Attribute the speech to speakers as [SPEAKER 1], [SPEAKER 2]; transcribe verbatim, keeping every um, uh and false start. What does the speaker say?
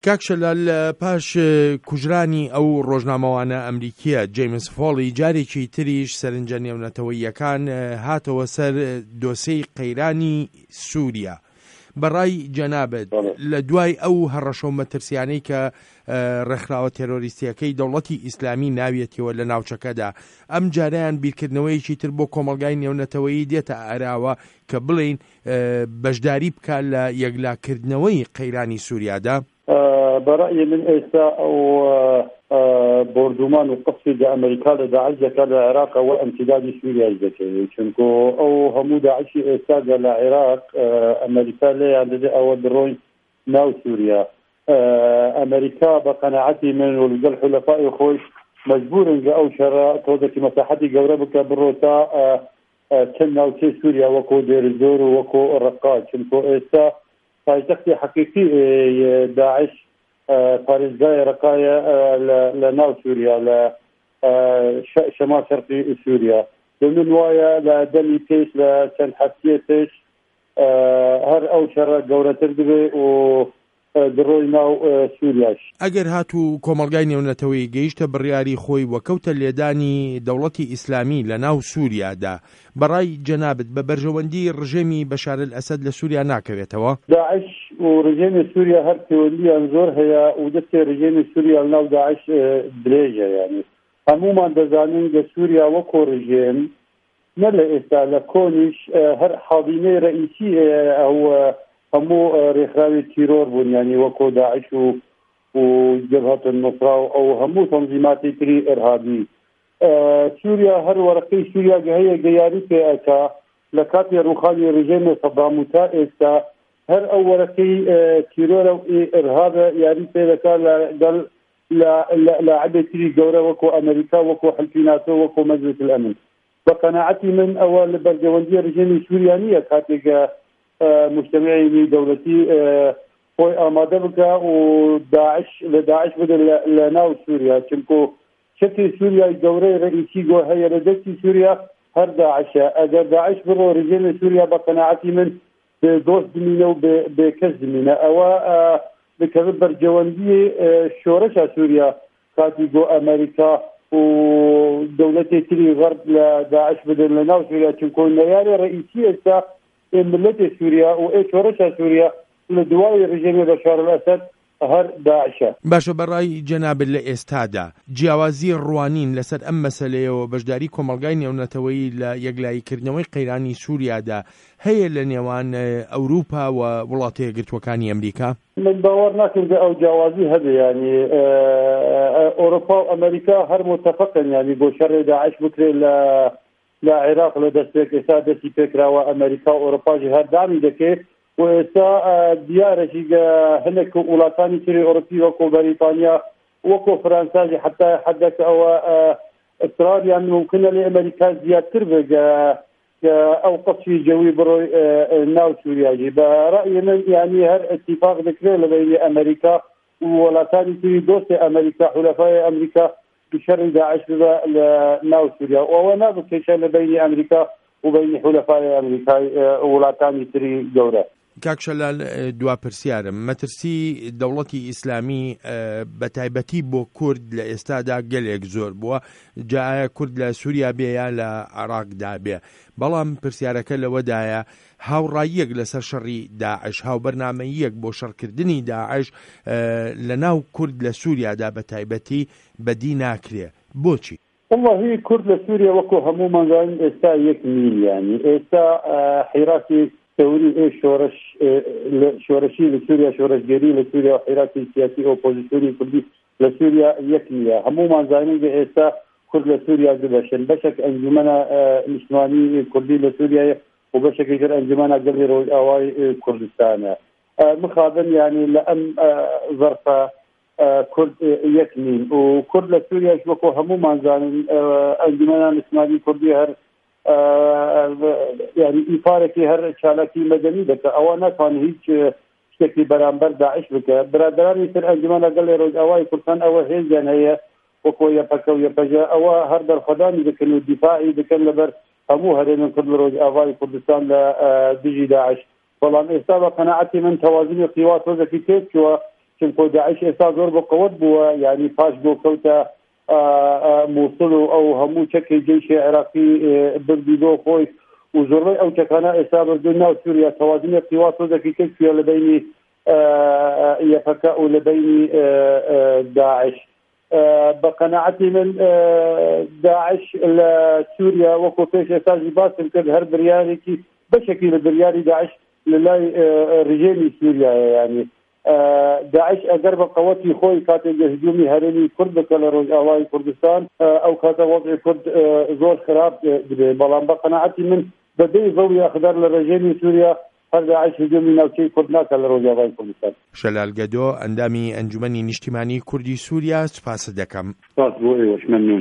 [SPEAKER 1] کاک شەلال پاش کوژرانی ئەو ڕۆژنامەوانە ئەمریکیە جیمس فۆڵی جارێکی تریش سەرنجە نێونەتەوەییەکان هاتەوە سەر دۆسەی قەیرانی سووریا. بەڕای جەنابەت لە دوای ئەو هەڕەشە و مەترسیانەی کە ڕێکخراوە تێرۆریستیەکەی دەوڵەتی ئیسلامی ناویەتەوە لە ناوچەکەدا، ئەم جاریان بیرکردنەوەیەکی تر بۆ کۆمەلگای نێونەتەوەیی دێتە ئاراوە کە بڵین بەشداری بکات لە یەکلاکردنەوەی قەیرانی سووریادا؟
[SPEAKER 2] بەڕای من ئێستا ئەو بردومان و قسفی لە ئەمریکا لە داعش دەکات لە عێراق ئەوە ئەمتیدادی سووریای دەکەوێت، چونکە ئەو هەموو داعشی ئێستا لە عێراق ئەمریکا لێیان دەدێ ئەوە بڕۆین ناو سووریا. ئەمریکا بە قەناعەتی من و لەگەڵ حولەفای خۆی مەجبورن کە ئەو شەڕە تۆزێکی مەساحەتی گەورە بکە بڕۆ تا چەند ناوچەی سووریا وەکو دێرزۆر و وەکو ڕەقا، چونکە ئێستا پایتەختی حەقیقی داعش پارێزگای ڕەقایە لە ناو سووریا لە شەمال شەرقی سووریا. من وایە لە دەمی پێش لە چەند هەفتەیە پێش هەر ئەو شەڕە گەورەتر دەبێ و دڕۆی ناو سووریاش.
[SPEAKER 1] ئەگەر هاتوو کۆمەلگای نێونەتەوەی گەیشتە بڕیاری خۆی وەکەوتە لێدانی دەوڵەتی ئیسلامی لە ناو سووریادا، بەڕای جەنابەت بە بەرژەوەندی ڕژێمی بەشار ئەسەد لە سووریا ناکەوێتەوە؟
[SPEAKER 2] داعش و ڕژێمی سووریا هەر پەیوەندیان زۆر هەیە و دەستێ ڕژێمی سووریا لەناو داعش درێژە. یعنی هەمومان دەزانین لە سووریا وەکو ڕژێم نە لە ئێستا لە کۆنیش هەر حاضینەی ڕئیسی ئەو هەموو ڕێکخراوی تیرۆر بوون، ینی وەکو داعش و و جەبهەت النوسرا و ئەو هەموو تەنزیماتی تری ئەرهابی. سووریا هەر وەرەقەی سووریا هەیە گەیاری پێ ئەکا لە کاتی ڕووخانی ڕژێمی سەدام و تا ئێستا هەر ئەو وەرەقەی تیرۆرە و ئەرهابە یاری پێ دەکا لەگەڵ لاعبێ تری گەورە وەکو ئەمریکا، وەکو حەلفی ناتۆ، وەکو مەجلس الئەمن. بە قەناعەتی من ئەوە لە بەردەوەندی ڕژێمی سووریا نییە کاتێکە مجتمعی دولتی خۆی ئامادە بکە و داعش لە داعش بدە لە ناو سووریا، چونکە چەکی سووریای گەورەی ڕئیسی گۆ هەیە لە دەستی سووریا هەر داعشە. ئەگەر داعش بڕۆ ڕژێمی سووریا بە قەناعەتی من دۆست دمینە و بێکەس دمینە. ئەوە بکەوێت بەرجەوەندی شۆرەشە سووریا کاتی گۆ ئەمریکا و دەوڵەتی تری غەرب لە داعش بدەن لە ناو سووریا، چونکە نەیاری ڕئیسی ئێستا ملەتی سووریا و ئێ شۆرەشە سووریا لە دوای ڕژێمی بەشار ئەسەد هەر داعشە.
[SPEAKER 1] باشە، بەڕای جەنابەت لە ئێستادا جیاوازی ڕوانین لەسەر ئەم مەسەلەیەوە بەشداری کۆمەلگای نێونەتەوەیی لە یەکلاییکردنەوەی قەیرانی سووریادا هەیە لە نێوان ئەوروپا و وڵاتە یەکگرتووەکانی ئەمریکا؟
[SPEAKER 2] من باوەڕ ناکەم کە ئەو جیاوازی هەبێ. ینی ئەوروپا و ئەمریکا هەر متفقن ینی بۆ شەڕی داعش بکرێت لە لە عێراق لە دەستێک ئێستا دەستی پێکراوە ئەمریکا و ئەوروپاژی هەر دامی دەکەێت و ئێستا دیارەشی هەندێک وڵاتانی تری ئەوروپی وەکو بەریتانیا وەکو فەرەنساژی حتا حدەکە ئەوە ئەسترالیان ممکنە لێ ئەمریکا زیاتر بگە ئەو قەچی جەوی بڕۆی ناو سووریاژی. بە ڕأی من یعنی هەر ئەتیفاق دەکرێت لە بینی ئەمریکا و وڵاتانی تری دۆستی ئەمریکا حولەفای ئەمریکا بشەڕی داعش ببە لە ناو سووریا و ئەوە نابکێشە لە بینی ئەمریکا و بینی حولەفای ئەمریکای وڵاتانی تری گەورە.
[SPEAKER 1] کاک شەلال دوا پرسیارم، مەترسی دەوڵەتی ئیسلامی بە تایبەتی بۆ کورد لە ئێستادا گەلێک زۆر بووە، جا کورد لە سووریا بێ یا لە عێراقدا بێ، بەڵام پرسیارەکە لەوەدایە هاوڕاییەک لەسەر شەڕی داعش، هاوبەرنامەیەک بۆ شەڕکردنی داعش لە ناو کورد لە سووریادا بە تایبەتی بەدی ناکرێ، بۆچی؟
[SPEAKER 2] والله کورد لە سووریا وەکو هەموو مانگان ئێستا یەک میلیانی ئێستا حیراتی تەوری ئێ شۆرش شۆرشی لە سووریا، شۆرشگەری لە سووریا و حیراتی سیاسی ئۆپۆزیسیۆنی کوردی لە سووریا یەک نییە. هەموومان زانین کە ئێستا کورد لە سووریا دەبەشن، بەشێک ئەنجومەنە نیشتیمانی کوردی لە سووریا و بەشێکی تر ئەنجومەنە گەڵی ڕۆژئاوای کوردستانە. مخابن یعنی لە ئەم ظەرفە کورد یەک نین و کورد لە سووریاش وەکو هەموومان زانین ئەنجومەنە نیشتیمانی کوردی هەر یعنی ئیفارێکی هەر چالاکی مەدەنی دەکە، ئەوە ناتوانێت هیچ شتێکی بەرامبەر داعش بکە. برادرانی تر ئەنجومەنە گەڵی ڕۆژئاوای کوردستان ئەوە هێزیان هەیە وەکو یەپەکە و یەپەژە، ئەوە هەر دەرخەدانی دەکەن و دیفاعی دەکەن لەبەر هەموو هەرێمن کرد لە ڕۆژئاوای کوردستان لە دژی داعش. بەڵام ئێستا بە قەناعەتی من تەوازنی قیوا تۆزێکی تێکچووە، چونکە داعش ئێستا زۆر بە قەوەت بووە یعنی پاش بۆ کەوتە مووسڵ و ئەو هەموو چەکەی جێیشی عێراقی بردی بۆ خۆی و زۆربەی ئەو چەکانە ئێستا بردوون ناو سووریا تەوازنی قیوا تۆزێکی کەسویە لە بینی یەکەکە و لە بینی داعش بە قەناعەتی من داعش لە سووریا وەکو پێش ئێستاژی باسم کرد هەر بریارێکی بەشێکی لە بریاری داعش لە لای ڕژێمی سووریایە یعنی داعش ئەگەر بە قەوەتی خۆی کاتێک هجومی هەرێمی کورد بکە لە ڕۆژئاوای کوردستان ئەو کاتە وەضعی کورد زۆر خراپ دەبێ بەڵام بە قەناعەتی من بەبێ ڤەوی ئەخدار لە ڕژێمی سووریا هەر داعش هجومی ناوچەی کورد ناکە لە ڕۆژئاوای کوردستان.
[SPEAKER 1] شەلال گەدۆ ئەندامی ئەنجومەنی نیشتیمانی کوردی سووریا سوپاس دەکەم.
[SPEAKER 2] سپاس بۆ ئێوەش مەمنون.